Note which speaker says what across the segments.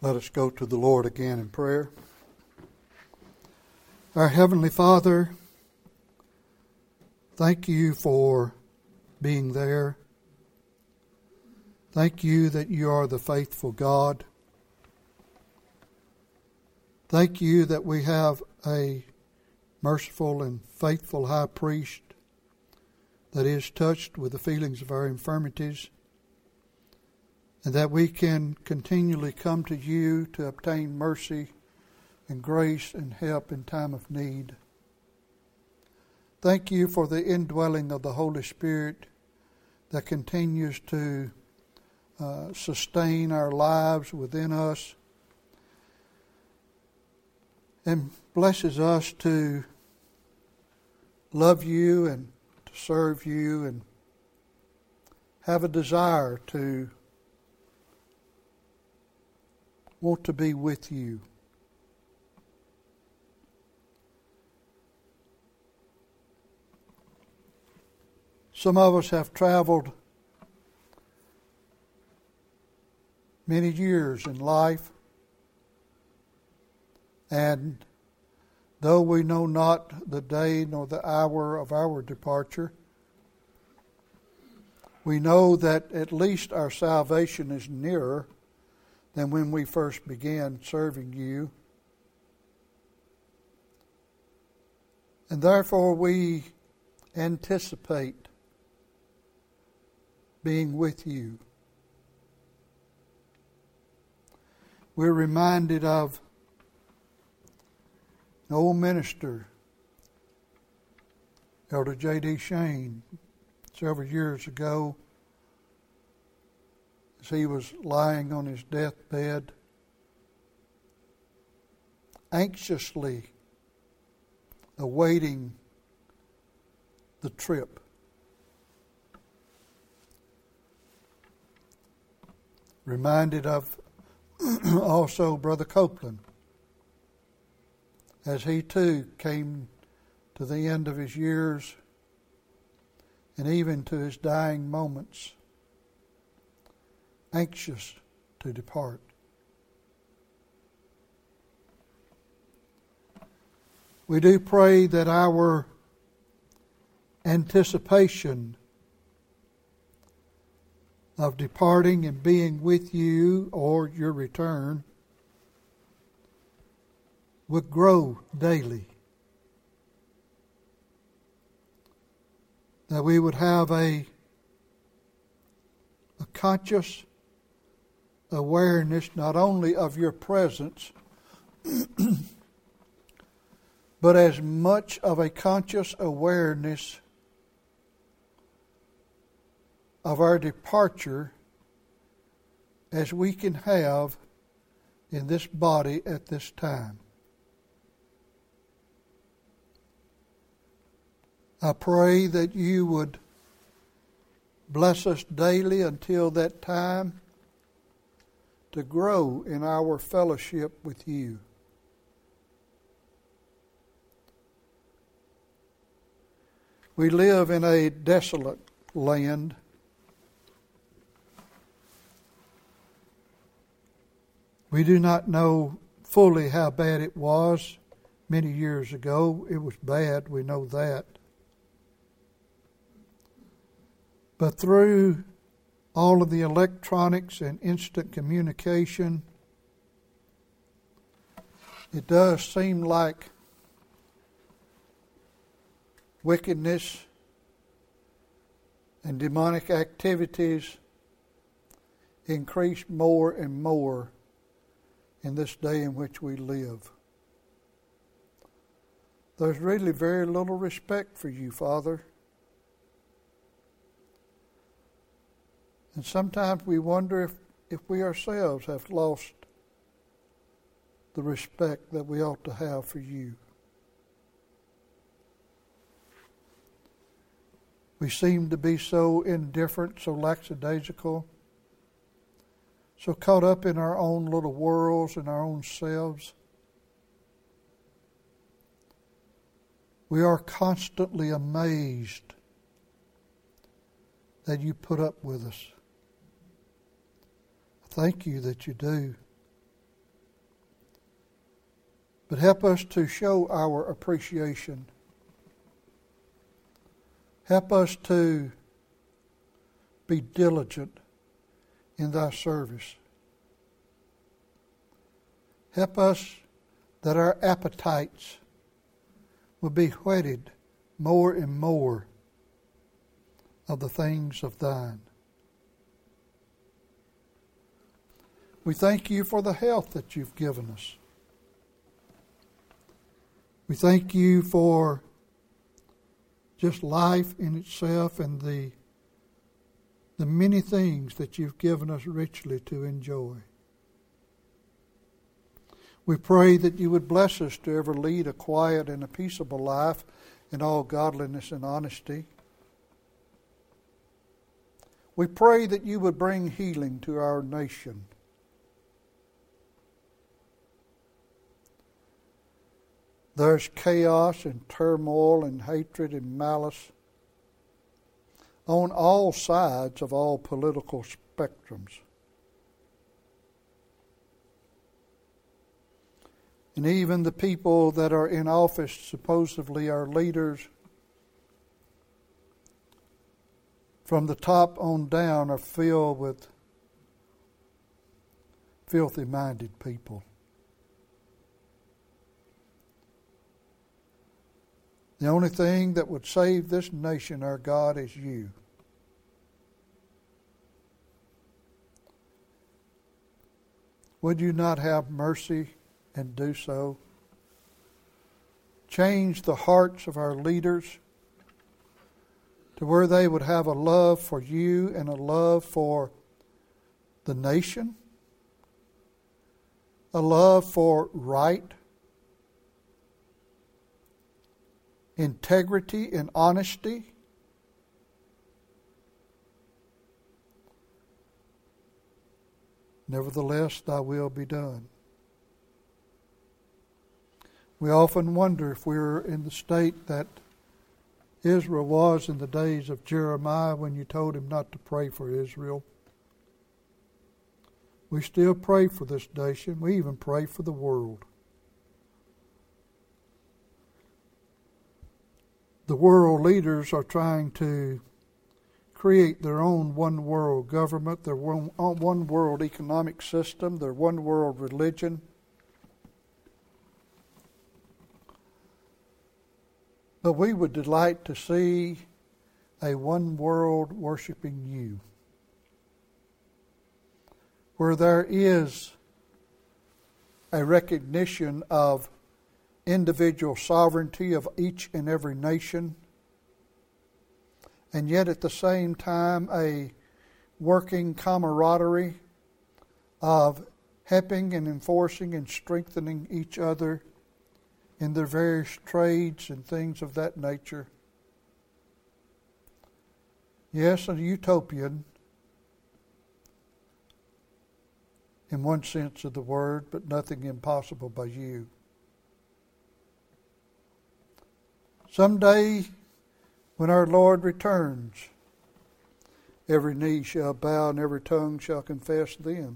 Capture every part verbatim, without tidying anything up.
Speaker 1: Let us go to the Lord again in prayer. Our Heavenly Father, thank you for being there. Thank you that you are the faithful God. Thank you that we have a merciful and faithful high priest that is touched with the feelings of our infirmities, and that we can continually come to you to obtain mercy and grace and help in time of need. Thank you for the indwelling of the Holy Spirit that continues to uh, sustain our lives within us and blesses us to love you and to serve you and have a desire to want to be with you. Some of us have traveled many years in life, and though we know not the day nor the hour of our departure, we know that at least our salvation is nearer than when we first began serving you. And therefore we anticipate being with you. We're reminded of an old minister, Elder J D Shane, several years ago, as he was lying on his deathbed, anxiously awaiting the trip. Reminded of also Brother Copeland, as he too came to the end of his years and even to his dying moments, anxious to depart. We do pray that our anticipation of departing and being with you or your return would grow daily. That we would have a, a conscious awareness not only of your presence, but as much of a conscious awareness of our departure as we can have in this body at this time. I pray that you would bless us daily until that time to grow in our fellowship with you. We live in a desolate land. We do not know fully how bad it was many years ago. It was bad, we know that. But through all of the electronics and instant communication, it does seem like wickedness and demonic activities increase more and more in this day in which we live. There's really very little respect for you, Father. And sometimes we wonder if, if we ourselves have lost the respect that we ought to have for you. We seem to be so indifferent, so lackadaisical, so caught up in our own little worlds and our own selves. We are constantly amazed that you put up with us. Thank you that you do. but help us to show our appreciation. Help us to be diligent in thy service. Help us that our appetites will be whetted more and more of the things of thine. We thank you for the health that you've given us. We thank you for just life in itself and the, the many things that you've given us richly to enjoy. We pray that you would bless us to ever lead a quiet and a peaceable life in all godliness and honesty. We pray that you would bring healing to our nation. There's chaos and turmoil and hatred and malice on all sides of all political spectrums. And even the people that are in office, supposedly our leaders, from the top on down, are filled with filthy-minded people. The only thing that would save this nation, our God, is you. Would you not have mercy and do so? Change the hearts of our leaders to where they would have a love for you and a love for the nation, a love for right, integrity, and honesty. Nevertheless, thy will be done. We often wonder if we're in the state that Israel was in the days of Jeremiah when you told him not to pray for Israel. We still pray for this nation. We even pray for the world. The world leaders are trying to create their own one world government, their one, one world economic system, their one world religion. But we would delight to see a one world worshiping you, where there is a recognition of individual sovereignty of each and every nation, and yet at the same time a working camaraderie of helping and enforcing and strengthening each other in their various trades and things of that nature. Yes, a utopian in one sense of the word, but nothing impossible by you. Someday, when our Lord returns, every knee shall bow and every tongue shall confess then.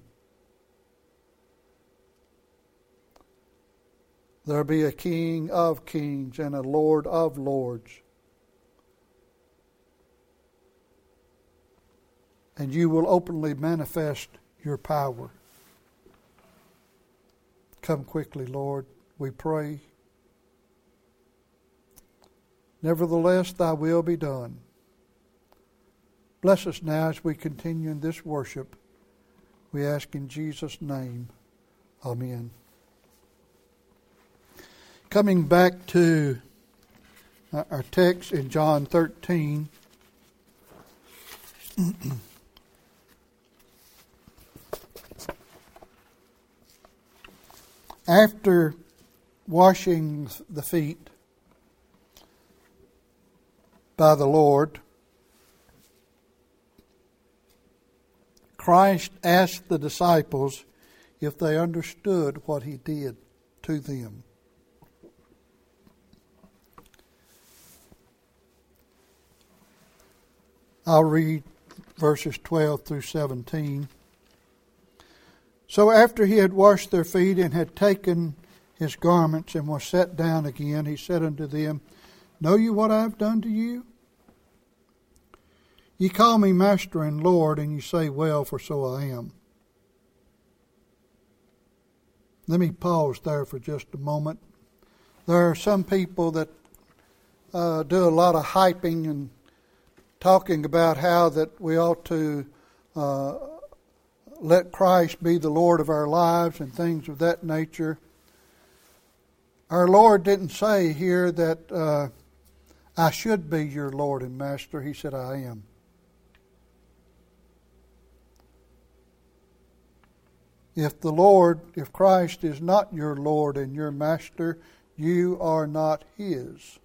Speaker 1: There'll be a King of kings and a Lord of lords. And you will openly manifest your power. Come quickly, Lord, we pray. Nevertheless, thy will be done. Bless us now as we continue in this worship. We ask in Jesus' name. Amen. Coming back to our text in John thirteen. After washing the feet by the Lord, Christ asked the disciples if they understood what he did to them. I'll read verses twelve through seventeen. So after he had washed their feet and had taken his garments and was set down again, he said unto them, Know you what I have done to you? Ye call me Master and Lord, and ye say, Well, for so I am. Let me pause there for just a moment. There are some people that uh, do a lot of hyping and talking about how that we ought to uh, let Christ be the Lord of our lives and things of that nature. Our Lord didn't say here that uh, I should be your Lord and Master. He said, I am. If the Lord, if Christ is not your Lord and your Master, you are not His.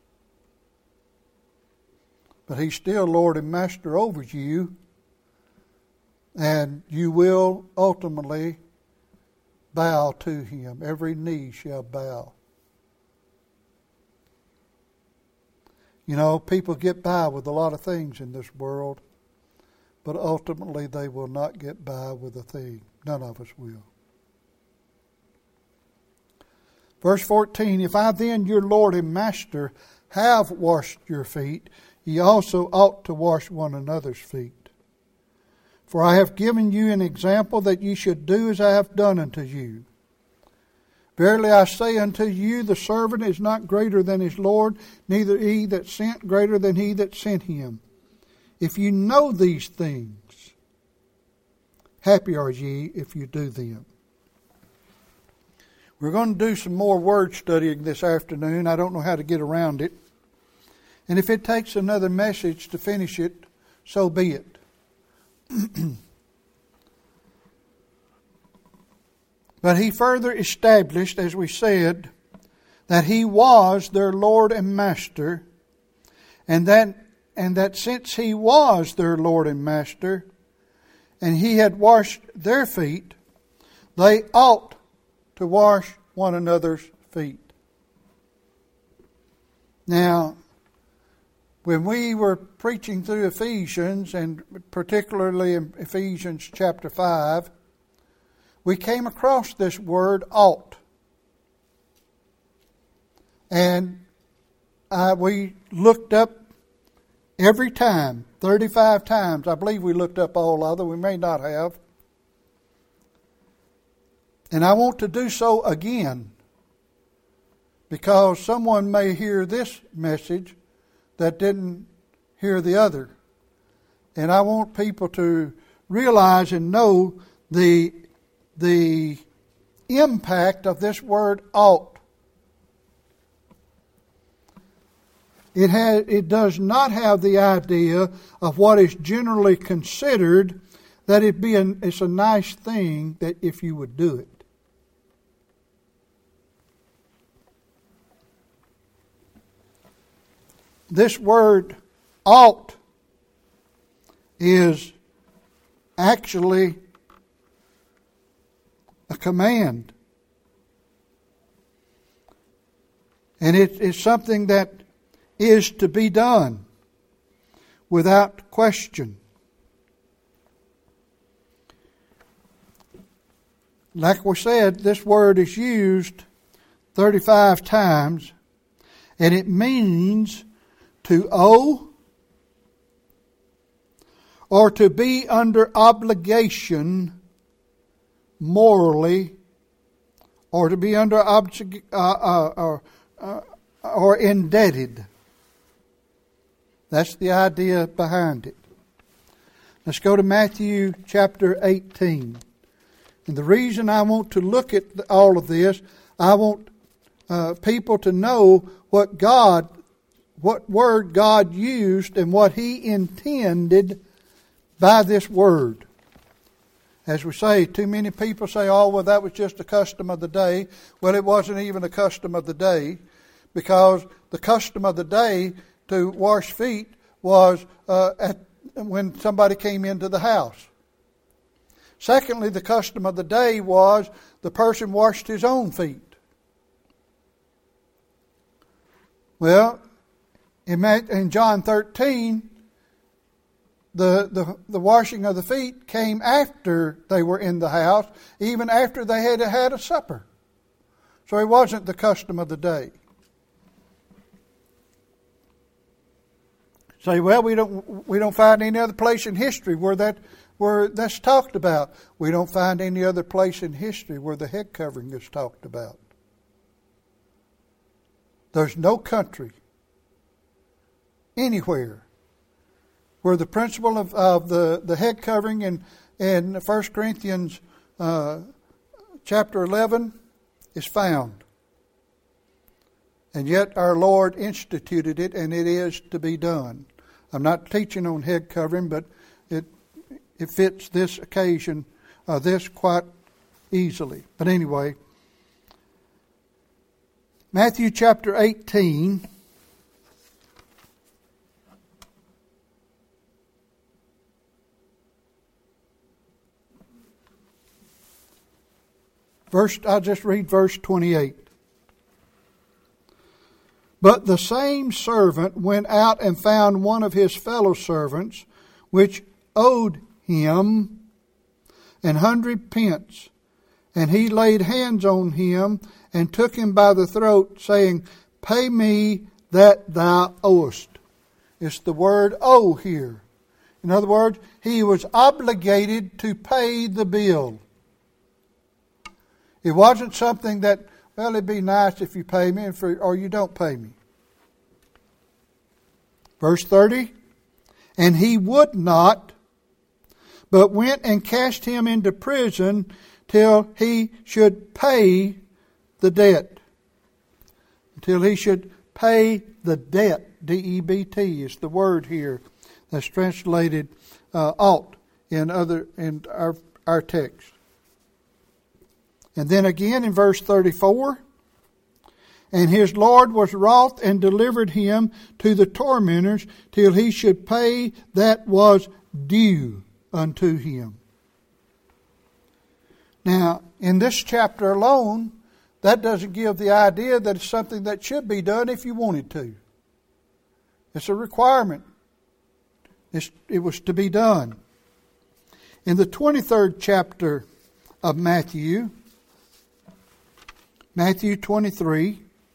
Speaker 1: But He's still Lord and Master over you, and you will ultimately bow to Him. Every knee shall bow. You know, people get by with a lot of things in this world, but ultimately they will not get by with a thing. None of us will. Verse fourteen, If I then, your Lord and Master, have washed your feet, ye also ought to wash one another's feet. For I have given you an example that ye should do as I have done unto you. Verily I say unto you, the servant is not greater than his Lord, neither he that sent greater than he that sent him. If you know these things, happy are ye if you do them. We're going to do some more word studying this afternoon. I don't know how to get around it. And if it takes another message to finish it, so be it. But he further established, as we said, that he was their Lord and Master, and that, and that since he was their Lord and Master, and he had washed their feet, they ought to wash one another's feet. Now, when we were preaching through Ephesians, and particularly in Ephesians chapter five, we came across this word ought. And uh, we looked up every time, thirty-five times. I believe we looked up all of them. We may not have. And I want to do so again, because someone may hear this message that didn't hear the other. And I want people to realize and know the, the impact of this word ought. It has, it does not have the idea of what is generally considered that it be an, it's a nice thing that if you would do it. This word ought is actually a command. And it is something that is to be done without question. Like we said, this word is used thirty-five times, and it means to owe or to be under obligation morally, or to be under oblig- uh, uh, or, uh, or indebted. That's the idea behind it. Let's go to Matthew chapter eighteen. And the reason I want to look at all of this, I want uh, people to know what God, what word God used and what He intended by this word. As we say, too many people say, oh, well, that was just a custom of the day. Well, it wasn't even a custom of the day, because the custom of the day to wash feet was uh, at, when somebody came into the house. Secondly, the custom of the day was the person washed his own feet. Well, in John thirteen, the, the, the washing of the feet came after they were in the house, even after they had had a supper. So it wasn't the custom of the day. Say, well, we don't we don't find any other place in history where that where that's talked about. We don't find any other place in history where the head covering is talked about. There's no country anywhere where the principle of, of the, the head covering in, in First Corinthians uh, chapter eleven is found. And yet our Lord instituted it, and it is to be done. I'm not teaching on head covering, but it it fits this occasion, uh, this quite easily. But anyway, Matthew chapter eighteen. Verse, I'll just read verse twenty-eight. But the same servant went out and found one of his fellow servants, which owed him an hundred pence. And he laid hands on him and took him by the throat, saying, Pay me that thou owest. It's the word owe here. In other words, he was obligated to pay the bill. It wasn't something that, well, it'd be nice if you pay me or you don't pay me. Verse thirty, and he would not, but went and cast him into prison till he should pay the debt. Until he should pay the debt. D E B T is the word here that's translated uh, ought in other in our our text. And then again in verse thirty-four, and his Lord was wroth and delivered him to the tormentors till he should pay that was due unto him. Now, in this chapter alone, that doesn't give the idea that it's something that should be done if you wanted to. It's a requirement. It's, it was to be done. In the twenty-third chapter of Matthew, Matthew twenty-three,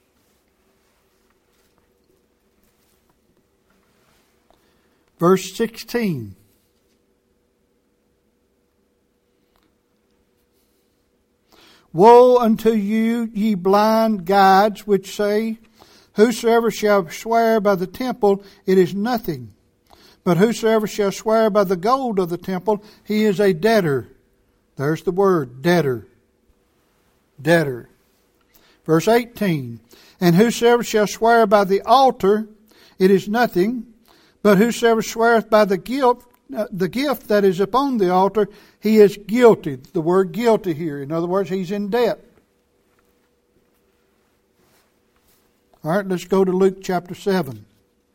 Speaker 1: verse sixteen. Woe unto you, ye blind guides, which say, Whosoever shall swear by the temple, it is nothing. But whosoever shall swear by the gold of the temple, he is a debtor. There's the word, debtor. Debtor. Verse eighteen. And whosoever shall swear by the altar, it is nothing. But whosoever sweareth by the gift, uh, the gift that is upon the altar, he is guilty. The word guilty here. In other words, he's in debt. All right, let's go to Luke chapter seven.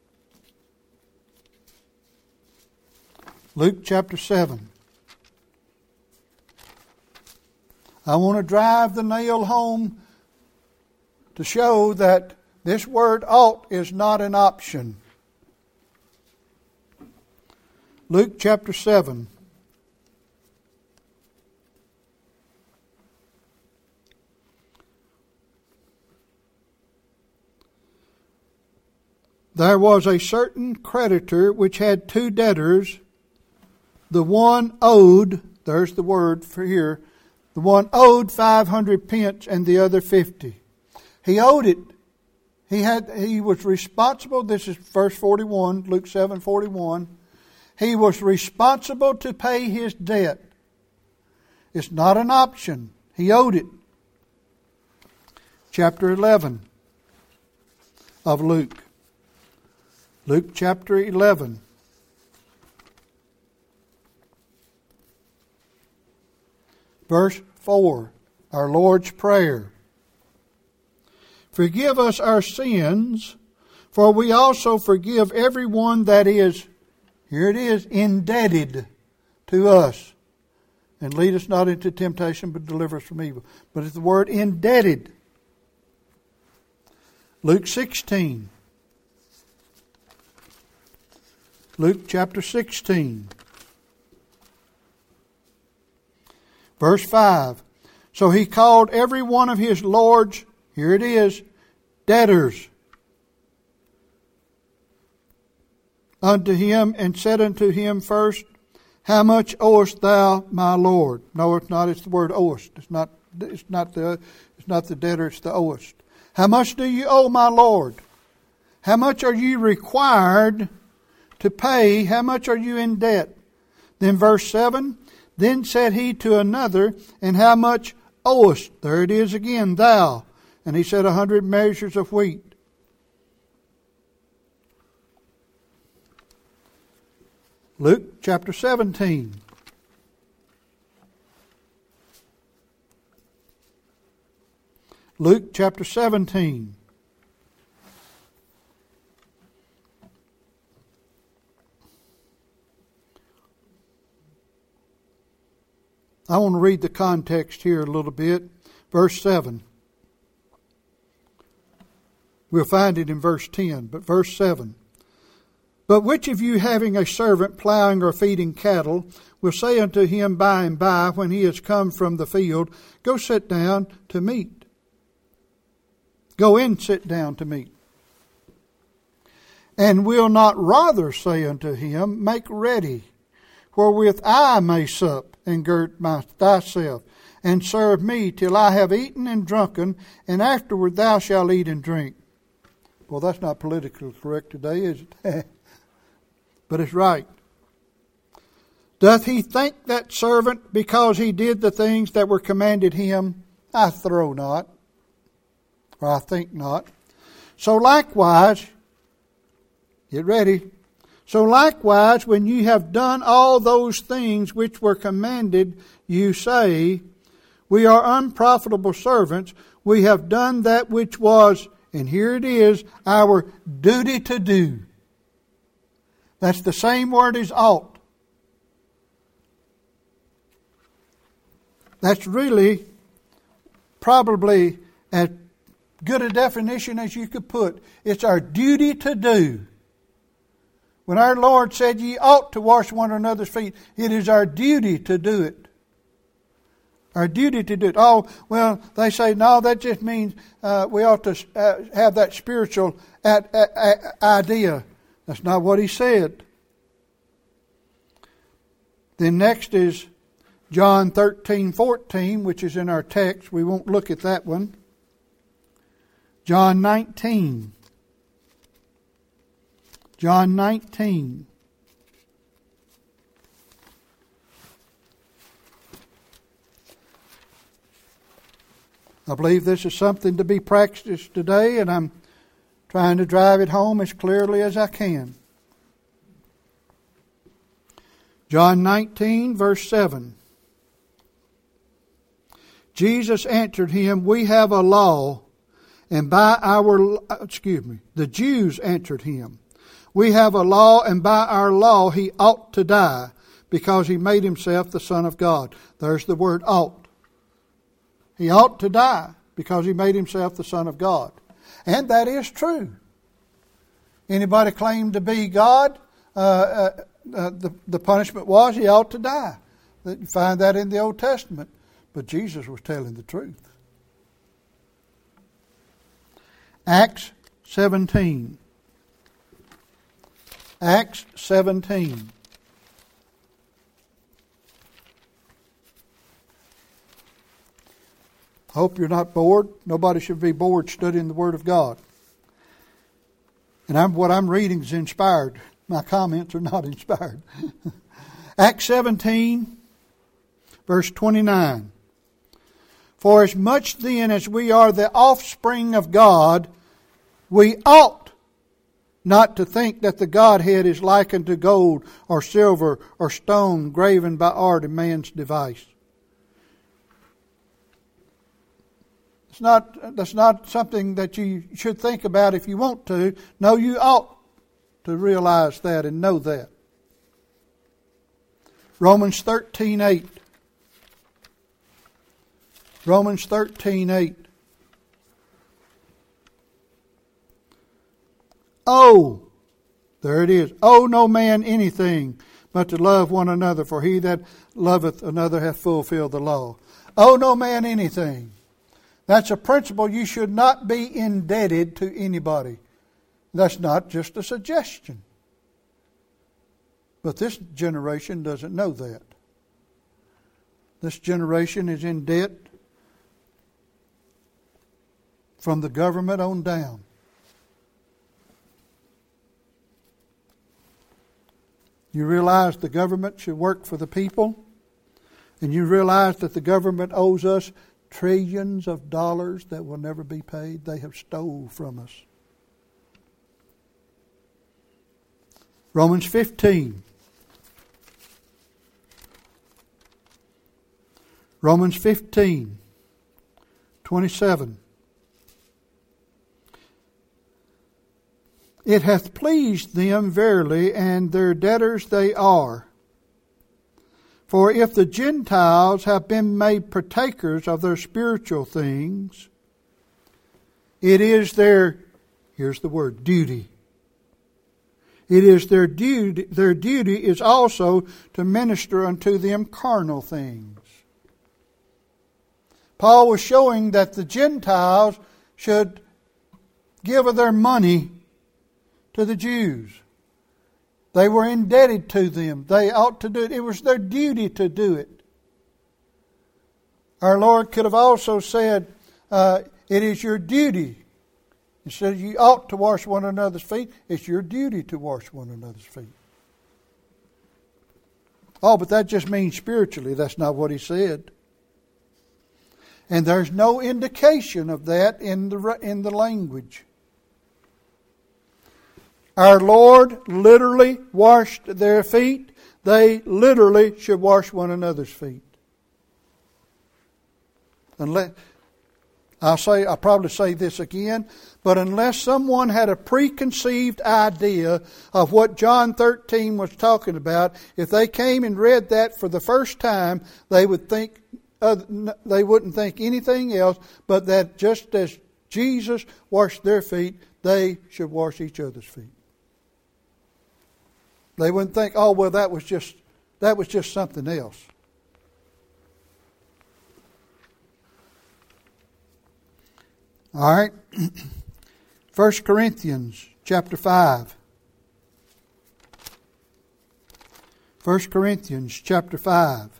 Speaker 1: Luke chapter seven. I want to drive the nail home to show that this word ought is not an option. Luke chapter seven. There was a certain creditor which had two debtors. The one owed, there's the word for here, the one owed five hundred pence and the other fifty. He owed it. He had. He was responsible. This is verse forty-one, Luke seven forty-one. He was responsible to pay his debt. It's not an option. He owed it. Chapter eleven of Luke. Luke chapter eleven. Verse four, our Lord's Prayer. Forgive us our sins, for we also forgive everyone that is, here it is, indebted to us. And lead us not into temptation, but deliver us from evil. But it's the word indebted. Luke sixteen. Luke chapter sixteen. Verse five. So he called every one of his Lord's Here it is. Debtors. Unto him, and said unto him first, How much owest thou, my Lord? No, it's not. It's the word owest. It's not. It's not the. It's not the debtor. It's the owest. How much do you owe, my Lord? How much are you required to pay? How much are you in debt? Then verse seven. Then said he to another, And how much owest? There it is again. Thou. And he said, A hundred measures of wheat. Luke chapter seventeen. Luke chapter seventeen. I want to read the context here a little bit. Verse seven. We'll find it in verse ten, but verse seven. But which of you, having a servant plowing or feeding cattle, will say unto him by and by, when he is come from the field, Go sit down to meat? Go in, sit down to meat. And will not rather say unto him, Make ready, wherewith I may sup, and gird my, thyself, and serve me till I have eaten and drunken, and afterward thou shalt eat and drink. Well, that's not politically correct today, is it? But it's right. Doth he thank that servant because he did the things that were commanded him? I throw not, or I think not. So likewise, get ready. So likewise, when you have done all those things which were commanded, you say, We are unprofitable servants. We have done that which was, and here it is, our duty to do. That's the same word as ought. That's really probably as good a definition as you could put. It's our duty to do. When our Lord said, Ye ought to wash one another's feet, it is our duty to do it. Our duty to do it. Oh, well, they say, no, that just means uh, we ought to uh, have that spiritual at, at, at idea. That's not what he said. Then next is John thirteen fourteen, which is in our text. We won't look at that one. John nineteen. John nineteen. I believe this is something to be practiced today, and I'm trying to drive it home as clearly as I can. John nineteen, verse seven. Jesus answered him, We have a law, and by our, excuse me, the Jews answered him, We have a law, and by our law he ought to die, because he made himself the Son of God. There's the word ought. He ought to die because he made himself the Son of God. And that is true. Anybody claim to be God, uh, uh, uh, the, the punishment was he ought to die. You find that in the Old Testament. But Jesus was telling the truth. Acts seventeen. Acts seventeen. I hope you're not bored. Nobody should be bored studying the Word of God. And I'm, what I'm reading is inspired. My comments are not inspired. Acts seventeen, verse twenty-nine. For as much then as we are the offspring of God, we ought not to think that the Godhead is likened to gold or silver or stone graven by art and man's device. It's not, that's not something that you should think about if you want to. No, you ought to realize that and know that. Romans thirteen eight. Romans thirteen eight. Oh, there it is. Owe no man anything but to love one another, for he that loveth another hath fulfilled the law. Owe no man anything. That's a principle. You should not be indebted to anybody. That's not just a suggestion. But this generation doesn't know that. This generation is in debt from the government on down. You realize the government should work for the people, and you realize that the government owes us trillions of dollars that will never be paid. They have stole from us. Romans fifteen. Romans fifteen, twenty-seven. It hath pleased them verily, and their debtors they are. For if the Gentiles have been made partakers of their spiritual things, it is their, here's the word, duty. It is their duty, their duty is also to minister unto them carnal things. Paul was showing that the Gentiles should give of their money to the Jews. They were indebted to them. They ought to do it. It was their duty to do it. Our Lord could have also said, uh, it is your duty. Instead of you ought to wash one another's feet, it's your duty to wash one another's feet. Oh, but that just means spiritually. That's not what he said. And there's no indication of that in the in the language. Our Lord literally washed their feet. They literally should wash one another's feet. Unless, I'll say, I'll probably say this again, but unless someone had a preconceived idea of what John thirteen was talking about, if they came and read that for the first time, they would think, uh, they wouldn't think anything else but that just as Jesus washed their feet, they should wash each other's feet. They wouldn't think, oh, well, that was just that was just something else. All right. First Corinthians chapter five. First Corinthians chapter five.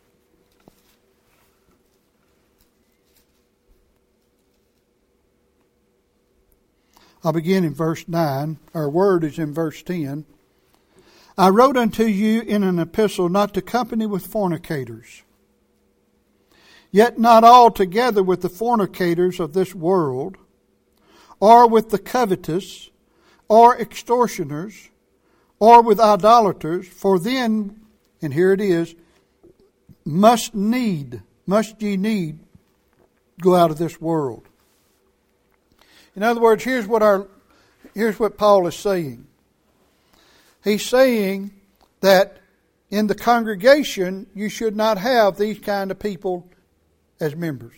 Speaker 1: I'll begin in verse nine. Our word is in verse ten. I wrote unto you in an epistle not to company with fornicators, yet not altogether with the fornicators of this world, or with the covetous, or extortioners, or with idolaters, for then, and here it is, must need, must ye need go out of this world. In other words, here's what our here's what Paul is saying. He's saying that in the congregation you should not have these kind of people as members.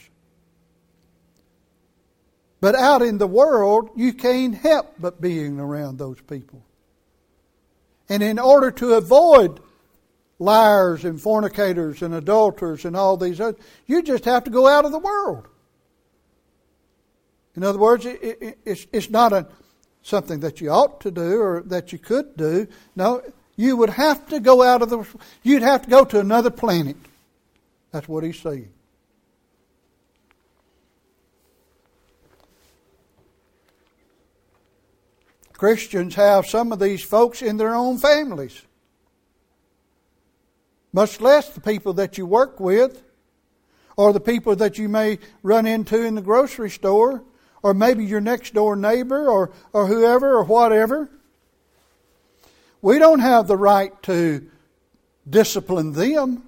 Speaker 1: But out in the world, you can't help but being around those people. And in order to avoid liars and fornicators and adulterers and all these others, you just have to go out of the world. In other words, it, it, it's, it's not a, something that you ought to do or that you could do. No, you would have to go out of the... You'd have to go to another planet. That's what he's saying. Christians have some of these folks in their own families. Much less the people that you work with or the people that you may run into in the grocery store, or maybe your next door neighbor, or, or whoever, or whatever. We don't have the right to discipline them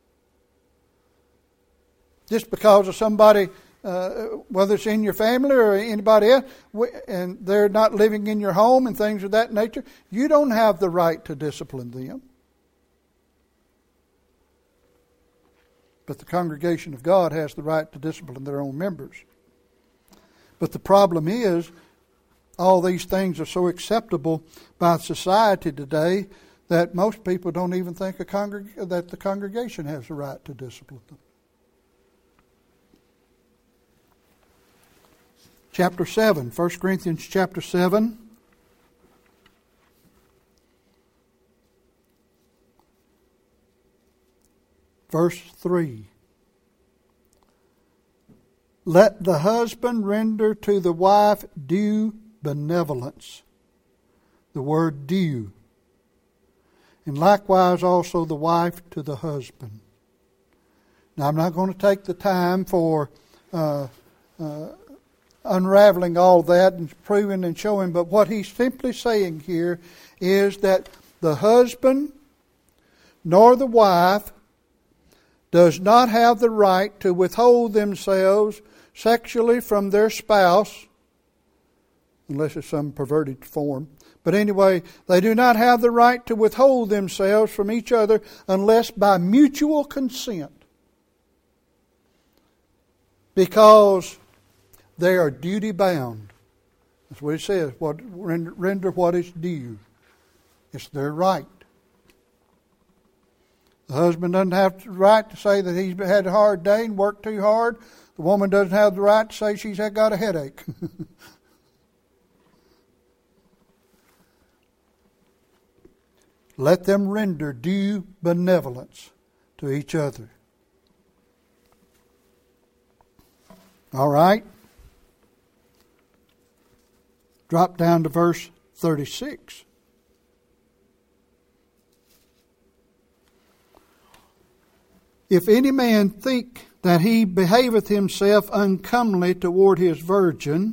Speaker 1: just because of somebody, uh, whether it's in your family or anybody else, and they're not living in your home and things of that nature. You don't have the right to discipline them. But the congregation of God has the right to discipline their own members. But the problem is, all these things are so acceptable by society today that most people don't even think a congreg- that the congregation has the right to discipline them. chapter seven. First Corinthians chapter seven. Verse three. Let the husband render to the wife due benevolence. The word due. And likewise also the wife to the husband. Now I'm not going to take the time for uh, uh, unraveling all that and proving and showing, but what he's simply saying here is that the husband nor the wife does not have the right to withhold themselves sexually from their spouse, unless it's some perverted form. But anyway, they do not have the right to withhold themselves from each other unless by mutual consent. Because they are duty bound. That's what it says. What, render, render what is due. It's their right. The husband doesn't have the right to say that he's had a hard day and worked too hard. The woman doesn't have the right to say she's got a headache. Let them render due benevolence to each other. All right. Drop down to verse thirty-six. If any man think that he behaveth himself uncomely toward his virgin,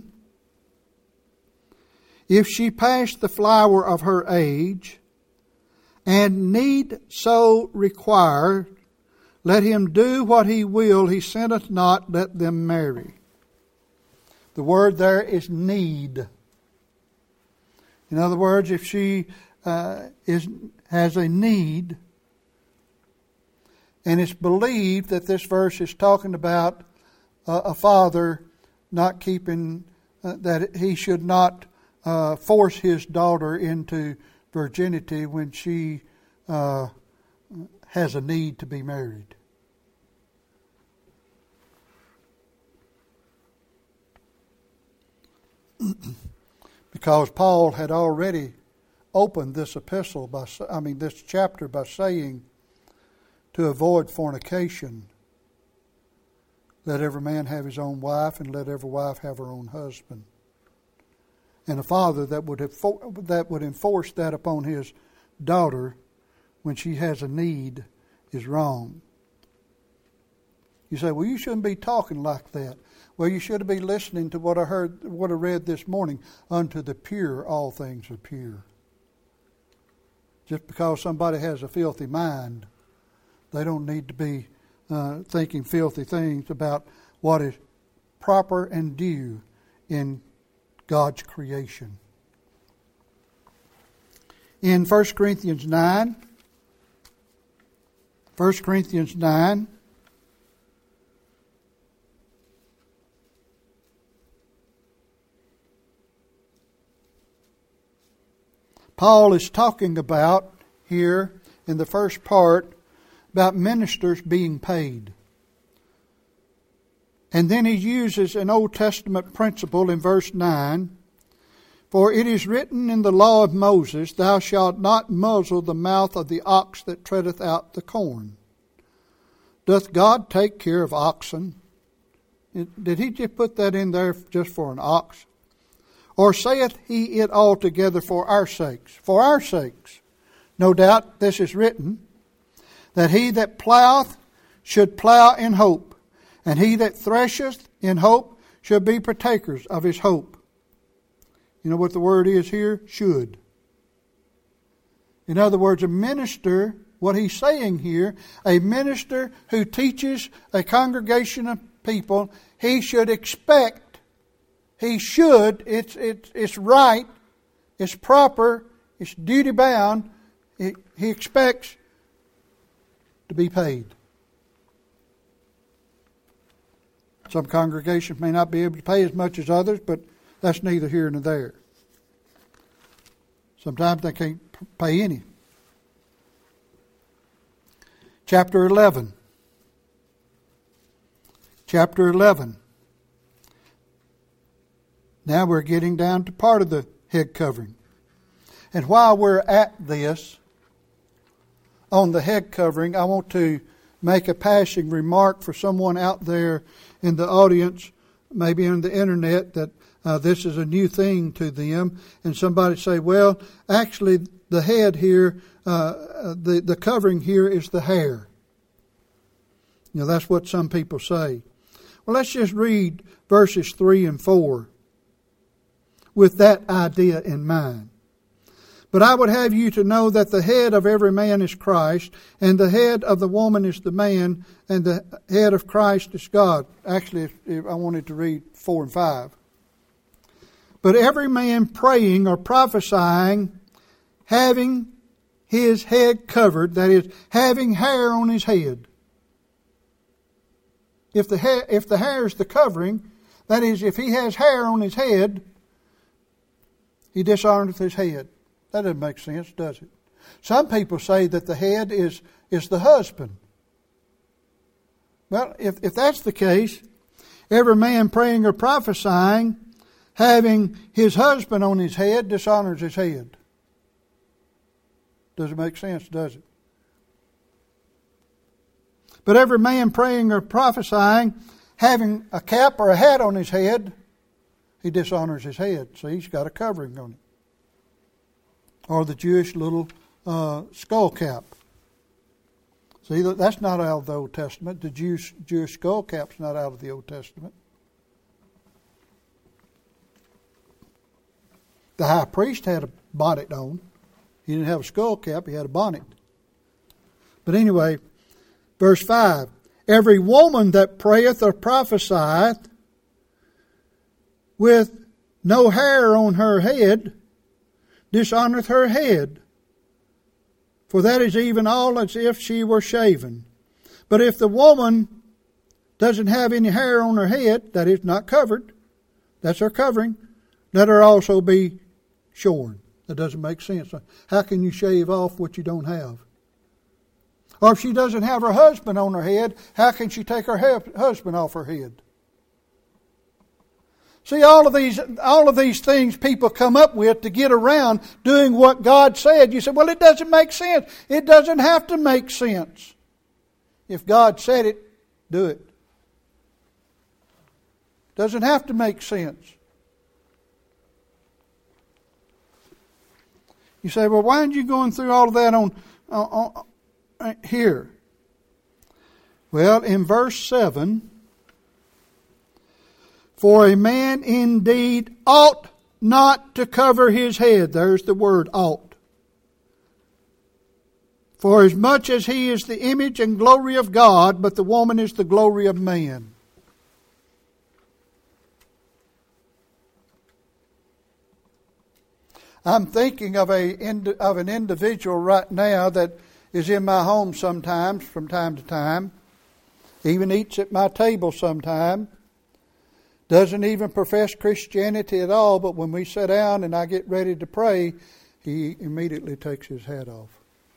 Speaker 1: if she pass the flower of her age, and need so require, let him do what he will, he sinneth not, let them marry. The word there is need. In other words, if she uh, is has a need, and it's believed that this verse is talking about uh, a father not keeping, uh, that he should not uh, force his daughter into virginity when she uh, has a need to be married. Because Paul had already opened this epistle by, I mean this chapter by saying, to avoid fornication, let every man have his own wife, and let every wife have her own husband. And a father that would have that would enforce that upon his daughter when she has a need is wrong. You say, well, you shouldn't be talking like that. Well, you should be listening to what I heard, what I read this morning. Unto the pure, all things are pure. Just because somebody has a filthy mind, they don't need to be uh, thinking filthy things about what is proper and due in God's creation. In First Corinthians nine, First Corinthians nine, Paul is talking about here in the first part about ministers being paid. And then he uses an Old Testament principle in verse nine. For it is written in the law of Moses, thou shalt not muzzle the mouth of the ox that treadeth out the corn. Doth God take care of oxen? Did he just put that in there just for an ox? Or saith he it altogether for our sakes? For our sakes. No doubt this is written, that he that ploweth should plow in hope, and he that thresheth in hope should be partakers of his hope. You know what the word is here? Should. In other words, a minister, what he's saying here, a minister who teaches a congregation of people, he should expect, he should, it's, it's, it's right, it's proper, it's duty bound, he, he expects to be paid. Some congregations may not be able to pay as much as others, but that's neither here nor there. Sometimes they can't pay any. Chapter eleven. Chapter eleven. Now we're getting down to part of the head covering. And while we're at this, on the head covering, I want to make a passing remark for someone out there in the audience, maybe on the internet, that uh, this is a new thing to them. And somebody say, well, actually the head here, uh, the, the covering here is the hair. You know, that's what some people say. Well, let's just read verses three and four with that idea in mind. But I would have you to know that the head of every man is Christ, and the head of the woman is the man, and the head of Christ is God. Actually, if, if I wanted to read four and five. But every man praying or prophesying, having his head covered, that is, having hair on his head. If the hair, if the hair is the covering, that is, if he has hair on his head, he dishonoreth his head. That doesn't make sense, does it? Some people say that the head is, is the husband. Well, if, if that's the case, every man praying or prophesying, having his husband on his head, dishonors his head. Doesn't make sense, does it? But every man praying or prophesying, having a cap or a hat on his head, he dishonors his head. So he's got a covering on it. Or the Jewish little uh, skull cap. See, that's not out of the Old Testament. The Jewish, Jewish skull cap's not out of the Old Testament. The high priest had a bonnet on. He didn't have a skull cap, he had a bonnet. But anyway, verse five. Every woman that prayeth or prophesieth with no hair on her head dishonoreth her head, for that is even all as if she were shaven. But if the woman doesn't have any hair on her head, that is not covered, that's her covering, let her also be shorn. That doesn't make sense. How can you shave off what you don't have? Or if she doesn't have her husband on her head, how can she take her husband off her head? See, all of these all of these things people come up with to get around doing what God said. You say, well, it doesn't make sense. It doesn't have to make sense. If God said it, do it. Doesn't have to make sense. You say, well, why aren't you going through all of that on, on, on here? Well, in verse seven, for a man indeed ought not to cover his head. There's the word ought. For as much as he is the image and glory of God, but the woman is the glory of man. I'm thinking of a of an individual right now that is in my home sometimes, from time to time. Even eats at my table sometime. Doesn't even profess Christianity at all, but when we sit down and I get ready to pray, he immediately takes his hat off.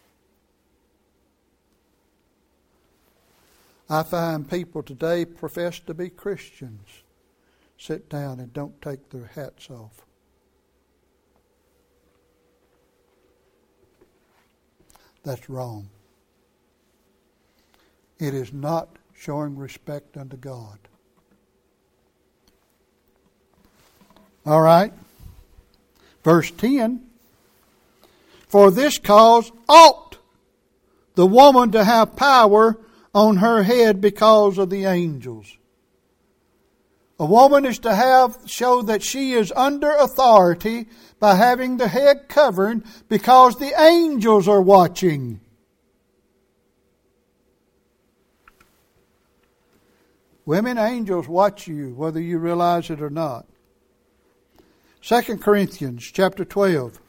Speaker 1: I find people today profess to be Christians, sit down and don't take their hats off. That's wrong. It is not showing respect unto God. All right. Verse ten. For this cause ought the woman to have power on her head because of the angels. A woman is to have, show that she is under authority by having the head covered because the angels are watching. Women, angels watch you whether you realize it or not. Second Corinthians chapter twelve.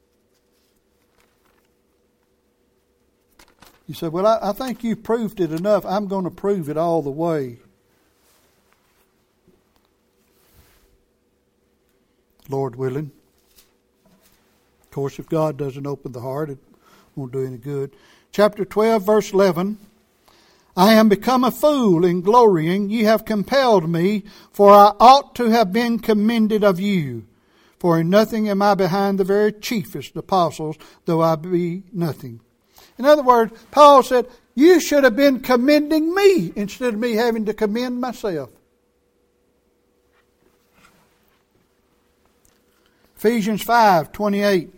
Speaker 1: You say, well, I, I think you proved it enough. I'm going to prove it all the way. Lord willing. Of course, if God doesn't open the heart, it won't do any good. Chapter twelve, verse eleven. I am become a fool in glorying. Ye have compelled me, for I ought to have been commended of you. For in nothing am I behind the very chiefest apostles, though I be nothing. In other words, Paul said, you should have been commending me instead of me having to commend myself. Ephesians five twenty-eight.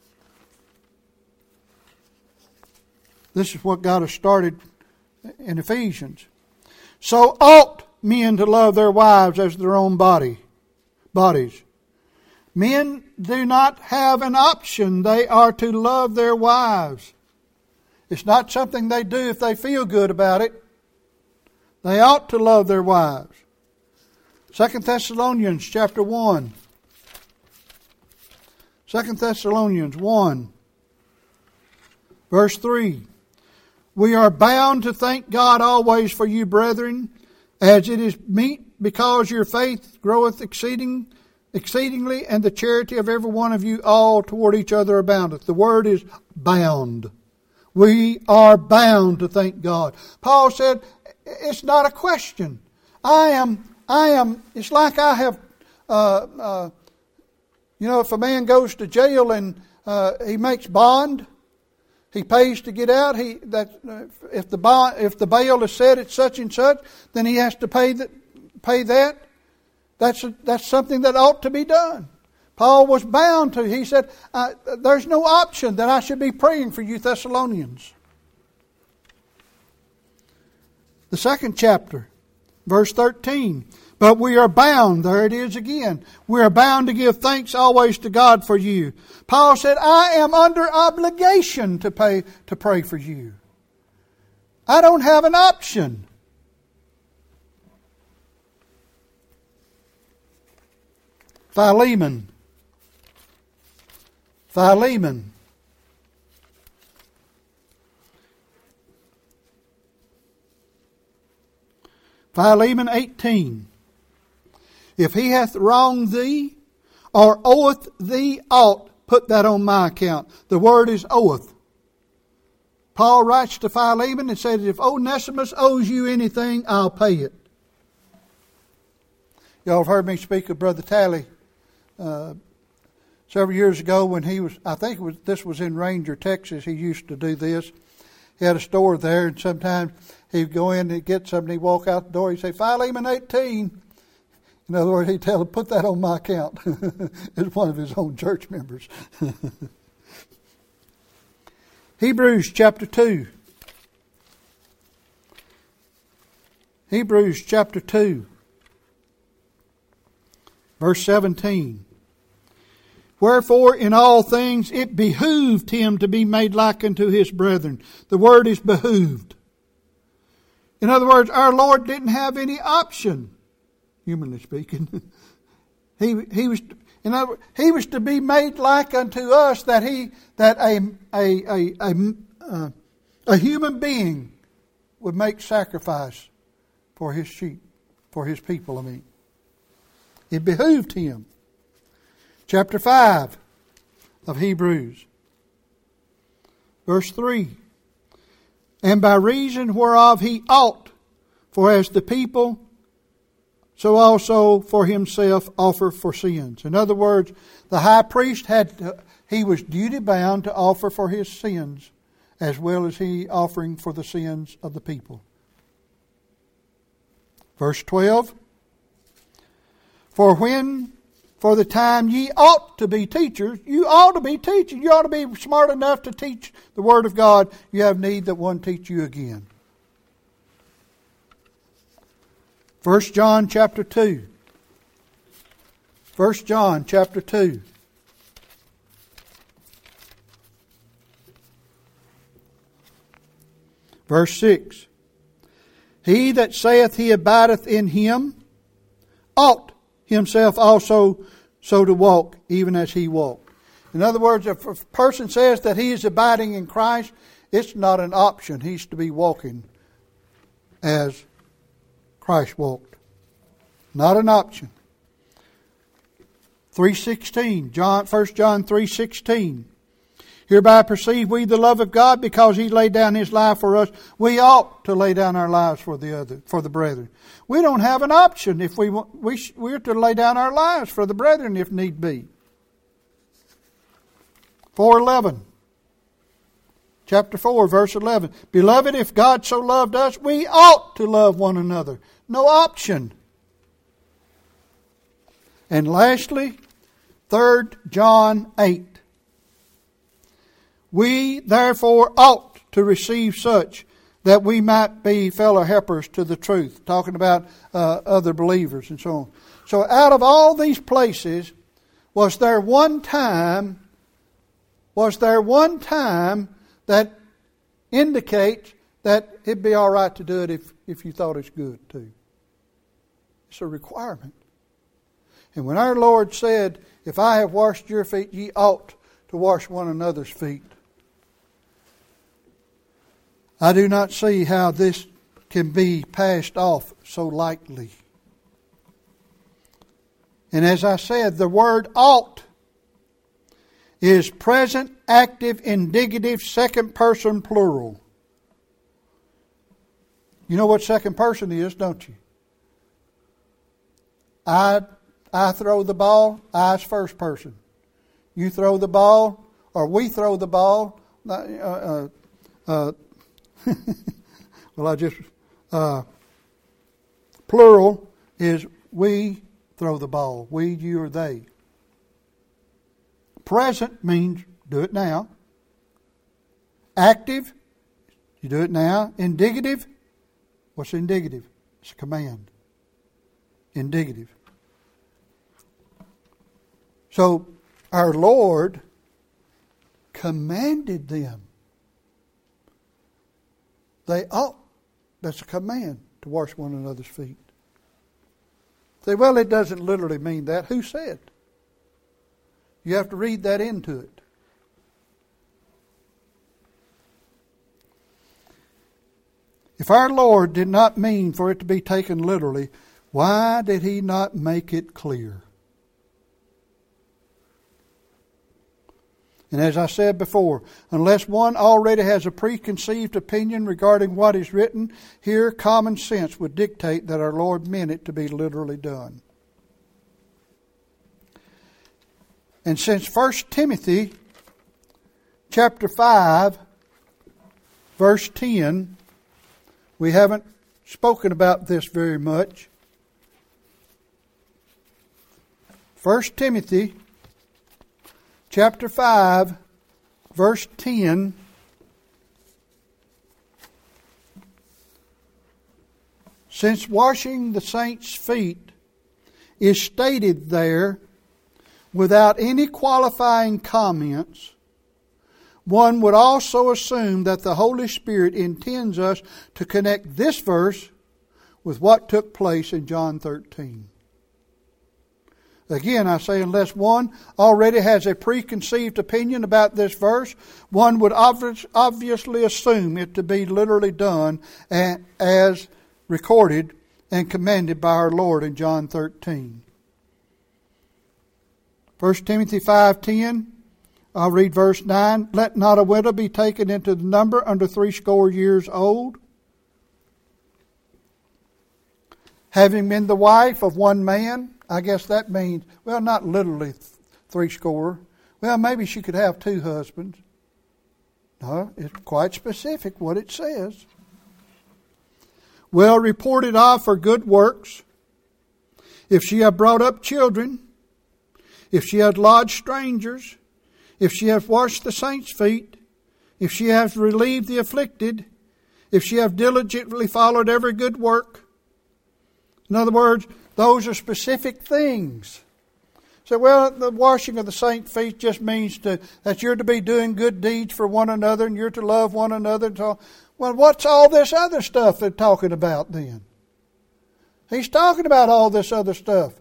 Speaker 1: This is what got us started in Ephesians. So ought men to love their wives as their own body, bodies. Men do not have an option. They are to love their wives. It's not something they do if they feel good about it. They ought to love their wives. Second Thessalonians chapter one. Second Thessalonians one, verse three. We are bound to thank God always for you, brethren, as it is meet, because your faith groweth exceeding, exceedingly, and the charity of every one of you all toward each other aboundeth. The word is bound. We are bound to thank God. Paul said, it's not a question. I am, I am, it's like I have, uh, uh, you know, if a man goes to jail and uh, he makes bond, he pays to get out. He that if the bond, if the bail is set at such and such, then he has to pay that. Pay that. That's a, that's something that ought to be done. Paul was bound to. He said, uh, "There's no option that I should be praying for you, Thessalonians." The second chapter, verse thirteen. But we are bound, there it is again, we are bound to give thanks always to God for you. Paul said, I am under obligation to pay to pray for you. I don't have an option. Philemon. Philemon. Philemon eighteen. If he hath wronged thee, or oweth thee aught, put that on my account. The word is oweth. Paul writes to Philemon and says, if Onesimus owes you anything, I'll pay it. Y'all have heard me speak of Brother Talley uh, several years ago when he was, I think it was, this was in Ranger, Texas. He used to do this. He had a store there, and sometimes he'd go in and get something, he'd walk out the door, he'd say, Philemon eighteen. In other words, he'd tell him, put that on my account. As one of his own church members. Hebrews chapter two. Hebrews chapter two. Verse seventeen. Wherefore in all things it behooved him to be made like unto his brethren. The word is behooved. In other words, our Lord didn't have any option, humanly speaking. he he was in other words, he was to be made like unto us, that he that a a a a, uh, a human being would make sacrifice for his sheep, for his people. I mean, it behooved him. Chapter five of Hebrews, verse three. And by reason whereof he ought, for as the people, so also for himself offer for sins. In other words, the high priest had to, he was duty bound to offer for his sins, as well as he offering for the sins of the people. Verse twelve. For when for the time ye ought to be teachers, you ought to be teaching. You ought to be smart enough to teach the Word of God. You have need that one teach you again. First John chapter two. First John chapter two. Verse six. He that saith he abideth in him ought himself also so to walk, even as he walked. In other words, if a person says that he is abiding in Christ, it's not an option. He's to be walking as Christ walked. Not an option. three sixteen, John, First John three sixteen. Hereby perceive we the love of God, because He laid down His life for us. We ought to lay down our lives for the other, for the brethren. We don't have an option. If we want, we we're to lay down our lives for the brethren if need be. four eleven. Chapter four, verse eleven. Beloved, if God so loved us, we ought to love one another. No option. And lastly, Third John eight. We therefore ought to receive such, that we might be fellow helpers to the truth. Talking about uh, other believers and so on. So out of all these places, was there one time, was there one time that indicates that it'd be all right to do it if, if you thought it's good too? It's a requirement. And when our Lord said, if I have washed your feet, ye ought to wash one another's feet, I do not see how this can be passed off so lightly. And as I said, the word ought is present, active, indicative, second person plural. You know what second person is, don't you? I I throw the ball, I's first person. You throw the ball, or we throw the ball. Uh, uh, uh, well, I just, uh, plural is we throw the ball. We, you, or they. Present means do it now. Active, you do it now. Indicative, what's indicative? It's a command. Indicative. So, our Lord commanded them. They ought, that's a command, to wash one another's feet. Say, well, it doesn't literally mean that. Who said? You have to read that into it. If our Lord did not mean for it to be taken literally, why did He not make it clear? And as I said before, unless one already has a preconceived opinion regarding what is written, here common sense would dictate that our Lord meant it to be literally done. And since First Timothy chapter five, verse ten, we haven't spoken about this very much. First Timothy chapter five, verse ten. Since washing the saints' feet is stated there without any qualifying comments, one would also assume that the Holy Spirit intends us to connect this verse with what took place in John thirteen. Again, I say, unless one already has a preconceived opinion about this verse, one would obvious, obviously assume it to be literally done as recorded and commanded by our Lord in John thirteen. First Timothy five ten, I'll read verse nine. Let not a widow be taken into the number under threescore years old, having been the wife of one man. I guess that means, well, not literally threescore. Well, maybe she could have two husbands. No, it's quite specific what it says. Well reported of for good works, if she have brought up children, if she hath lodged strangers, if she hath washed the saints' feet, if she hath relieved the afflicted, if she hath diligently followed every good work. In other words, those are specific things. So, well, the washing of the saints' feet just means to, that you're to be doing good deeds for one another and you're to love one another. And so, well, what's all this other stuff they're talking about then? He's talking about all this other stuff.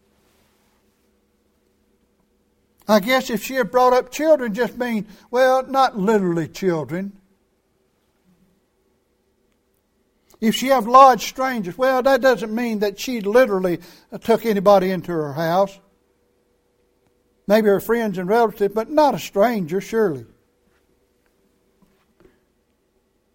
Speaker 1: I guess if she had brought up children just mean, well, not literally children. If she have lodged strangers, well, that doesn't mean that she literally took anybody into her house. Maybe her friends and relatives, but not a stranger, surely.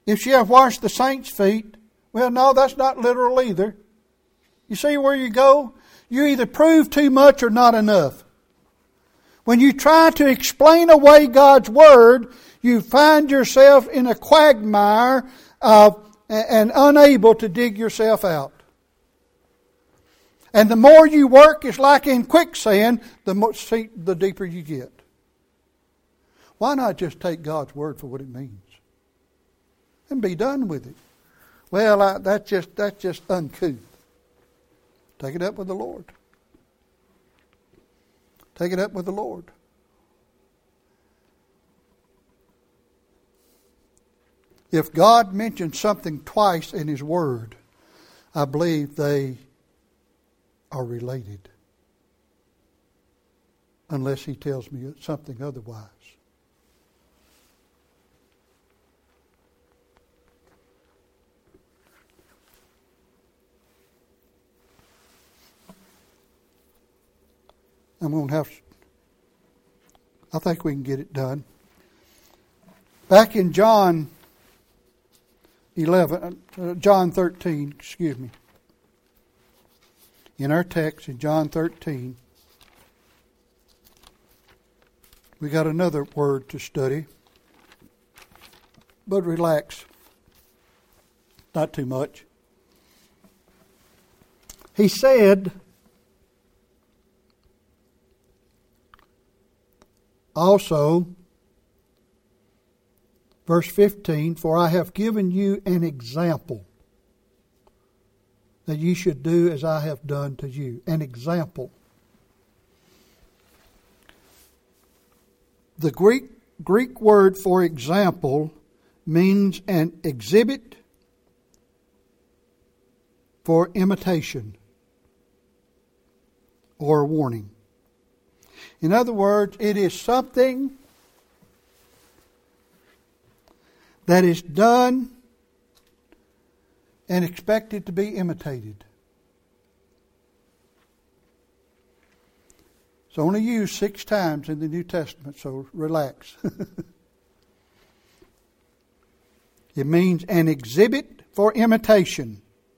Speaker 1: if she hath washed the saints' feet, well, no, that's not literal either. You see where you go? You either prove too much or not enough. When you try to explain away God's Word, you find yourself in a quagmire of, and unable to dig yourself out. And the more you work, it's like in quicksand, the more, see, the deeper you get. Why not just take God's Word for what it means and be done with it? Well, I, that's just that's just uncouth. Take it up with the Lord. Take it up with the Lord. If God mentions something twice in His Word, I believe they are related. Unless He tells me something otherwise. I'm going to have, I think we can get it done. Back in John eleven, uh, John thirteen, excuse me. In our text in John thirteen, we got another word to study. But relax. Not too much. He said, also, verse fifteen, for I have given you an example that ye should do as I have done to you. An example. The Greek Greek word for example means an exhibit for imitation or warning. In other words, it is something that is done and expected to be imitated. It's only used six times in the New Testament, so relax. It means an exhibit for imitation.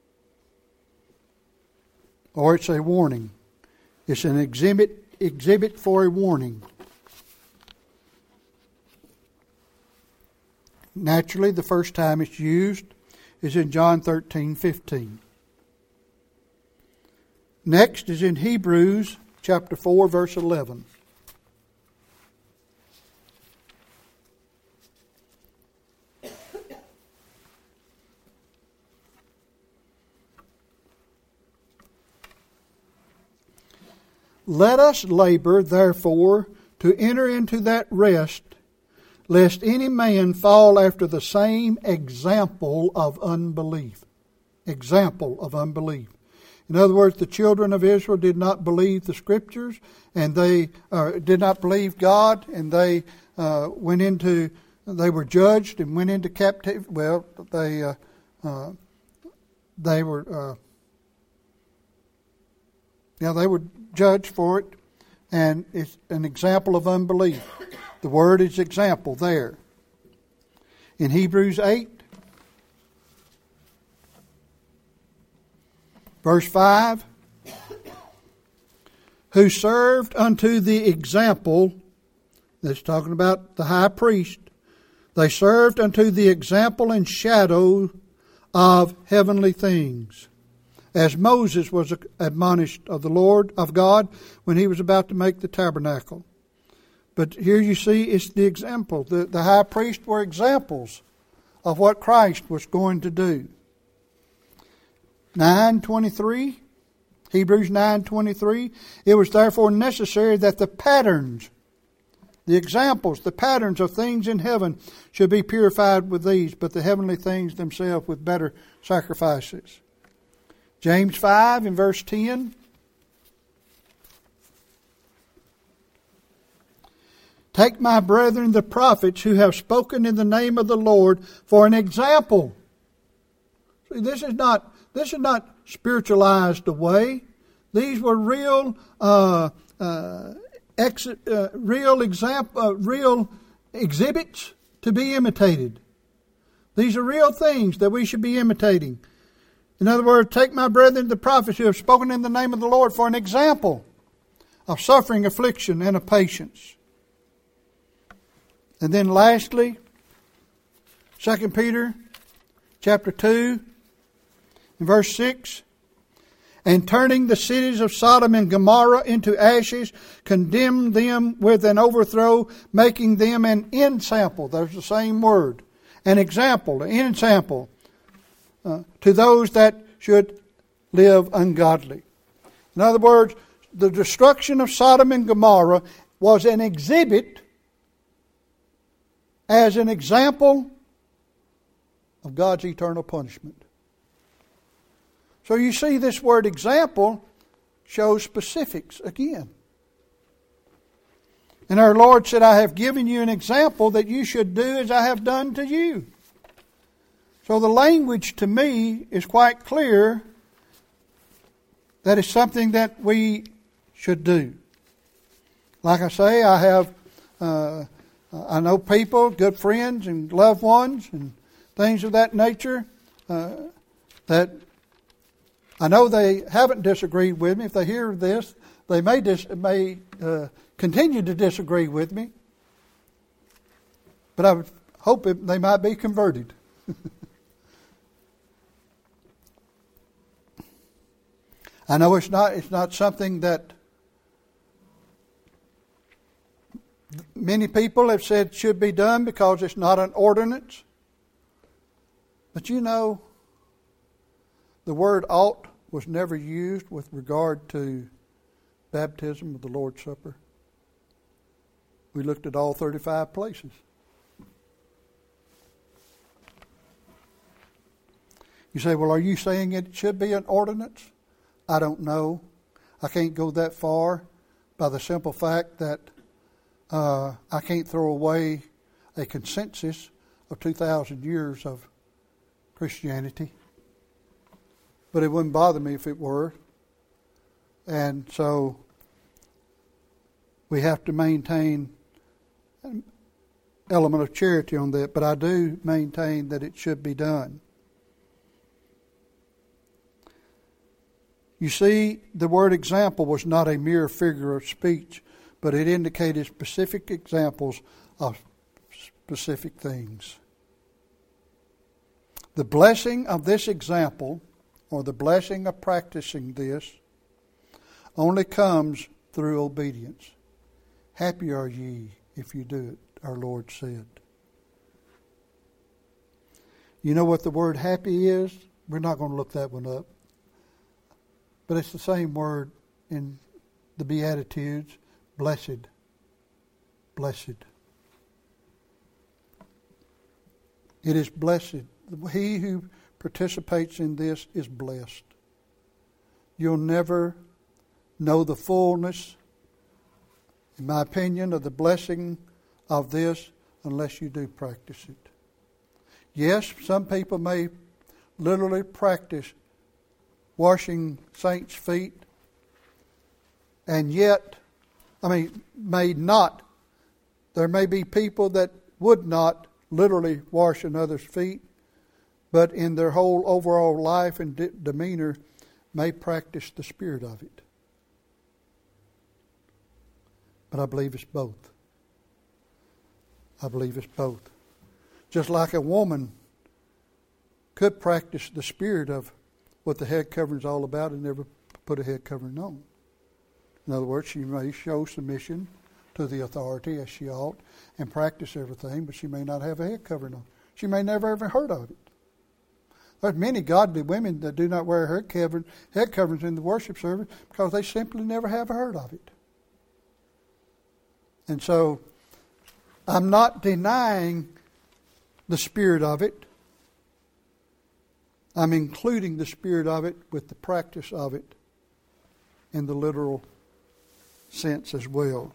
Speaker 1: Or it's a warning. It's an exhibit exhibit for a warning. Naturally, the first time it's used is in John thirteen fifteen. Next is in Hebrews chapter four, verse eleven. Let us labor, therefore, to enter into that rest, lest any man fall after the same example of unbelief. Example of unbelief. In other words, the children of Israel did not believe the Scriptures, and they uh, did not believe God, and they uh, went into, they were judged and went into captivity. Well, they uh, uh, they were, uh, yeah, they were judged for it, and it's an example of unbelief. The word is example there. In Hebrews eight, verse five, who served unto the example, that's talking about the high priest, they served unto the example and shadow of heavenly things, as Moses was admonished of the Lord, of God, when he was about to make the tabernacle. But here you see it's the example. The, the high priests were examples of what Christ was going to do. nine twenty-three, Hebrews nine twenty-three, it was therefore necessary that the patterns, the examples, the patterns of things in heaven should be purified with these, but the heavenly things themselves with better sacrifices. James five in verse ten. Take my brethren the prophets who have spoken in the name of the Lord for an example. See, this is not this is not spiritualized away. These were real, uh, uh, ex, uh, real example, uh, real exhibits to be imitated. These are real things that we should be imitating. In other words, take my brethren, the prophets who have spoken in the name of the Lord, for an example of suffering, affliction, and of patience. And then lastly, Second Peter chapter two, in verse six. And turning the cities of Sodom and Gomorrah into ashes, condemned them with an overthrow, making them an ensample. There's the same word. An example, an ensample, uh, to those that should live ungodly. In other words, the destruction of Sodom and Gomorrah was an exhibit as an example of God's eternal punishment. So you see, this word example shows specifics again. And our Lord said, I have given you an example that you should do as I have done to you. So the language to me is quite clear that it's something that we should do. Like I say, I have, uh, I know people, good friends and loved ones and things of that nature uh, that I know they haven't disagreed with me. If they hear this, they may dis- may uh, continue to disagree with me. But I would hope it, they might be converted. I know it's not it's not something that many people have said should be done because it's not an ordinance. But you know, the word ought was never used with regard to baptism of the Lord's Supper. We looked at all thirty-five places. You say, well, are you saying it should be an ordinance? I don't know. I can't go that far by the simple fact that uh, I can't throw away a consensus of two thousand years of Christianity. But it wouldn't bother me if it were. And so we have to maintain an element of charity on that. But I do maintain that it should be done. You see, the word example was not a mere figure of speech, but it indicated specific examples of specific things. The blessing of this example, or the blessing of practicing this, only comes through obedience. Happy are ye if you do it, our Lord said. You know what the word happy is? We're not going to look that one up. But it's the same word in the Beatitudes. Blessed. Blessed. It is blessed. He who participates in this is blessed. You'll never know the fullness, in my opinion, of the blessing of this unless you do practice it. Yes, some people may literally practice washing saints' feet, and yet, I mean, may not. There may be people that would not literally wash another's feet, but in their whole overall life and de- demeanor may practice the spirit of it. But I believe it's both. I believe it's both. Just like a woman could practice the spirit of what the head covering is all about and never put a head covering on. In other words, she may show submission to the authority as she ought and practice everything, but she may not have a head covering on. She may never ever heard of it. There's many godly women that do not wear head covering, head coverings in the worship service because they simply never have heard of it. And so, I'm not denying the spirit of it. I'm including the spirit of it with the practice of it in the literal sense as well.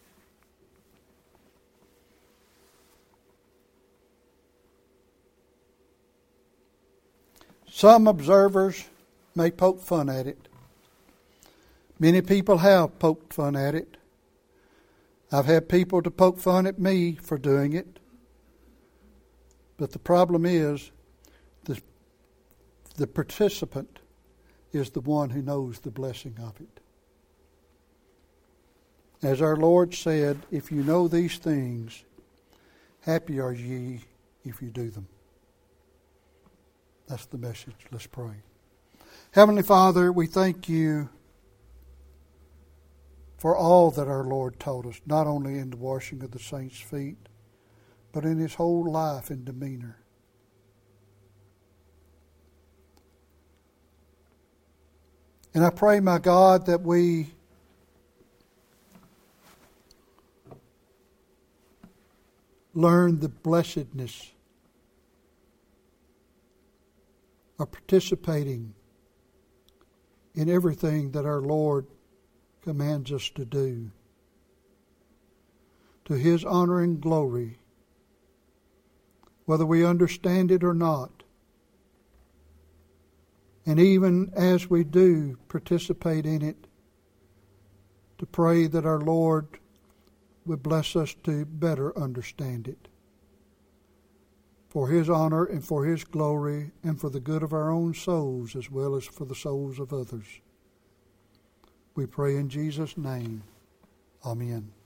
Speaker 1: Some observers may poke fun at it. Many people have poked fun at it. I've had people to poke fun at me for doing it. But the problem is the, the participant is the one who knows the blessing of it. As our Lord said, if you know these things, happy are ye if you do them. That's the message. Let's pray. Heavenly Father, we thank you for all that our Lord taught us, not only in the washing of the saints' feet, but in his whole life and demeanor. And I pray, my God, that we learn the blessedness of participating in everything that our Lord commands us to do, to his honor and glory, whether we understand it or not. And even as we do participate in it, to pray that our Lord would bless us to better understand it, for his honor and for his glory and for the good of our own souls as well as for the souls of others. We pray in Jesus' name. Amen.